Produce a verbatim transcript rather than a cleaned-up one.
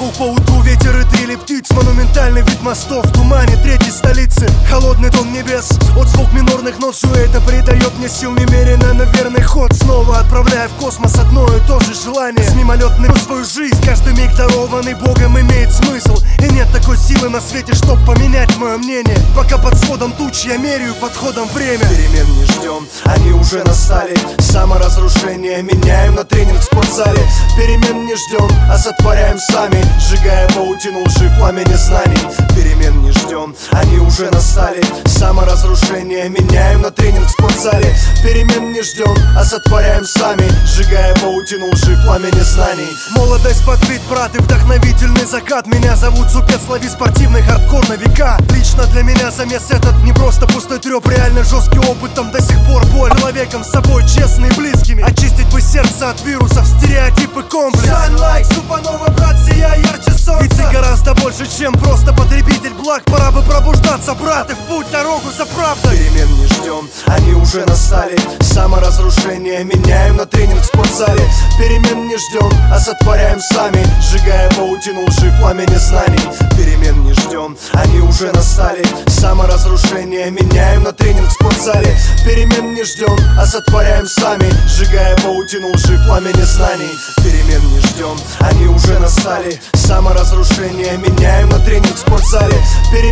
звук по утру, ветер и трели птиц. Монументальный вид мостов в тумане третьей столицы. Холодный тон небес, от звук минорных нот. Все это придает мне сил немерено на верный ход. Снова отправляя в космос одно и то же желание. С мимолетным свою жизнь, каждый миг дарованный Богом имеет смысл. И нет такой силы на свете, чтоб поменять мое мнение. Пока под сводом туч я меряю подходом время. Перемен не ждем, они уже настали. Саморазрушение меняем на тренинг в спортзале. Перемен не ждем, а сотворяем сами, сжигая паутину лжи в пламени знаний. Перемен не ждем, они уже настали. Саморазрушение меняем на тренинг в спортзале. Перемен не ждем, а сотворяем сами, сжигая паутину лжи в пламени знаний. Молодость под бит, брат, и вдохновительный закат. Меня зовут Зупец, лови спортивный хардкор на века. Лично для меня замес этот не просто пустой треп. Реально жесткий опыт, там до сих пор боль. Человеком с собой, честный и близкими. Очистить бы сердце от вирусов, стереотипы, комплекс. Sunlight, Супанова, брат, сия ярче солнца. Ведь ты гораздо больше, чем просто потребитель благ. Пора бы пробуждаться, брат, и в путь дорогу за правдой. Перемен не ждем, они уже настали. Саморазрушение меняем на тренинг в спортзале. Перемен не ждем, а сотворяем сами, сжигая паутину лжи в пламени знаний. Перемен не ждем, они уже настали. Саморазрушение меняем на тренинг в спортзале. Перемен не ждем, а сотворяем сами, сжигая паутину лжи в пламени знаний. Перемен не ждем, они уже настали. Саморазрушение меняем на тренинг в спортзале.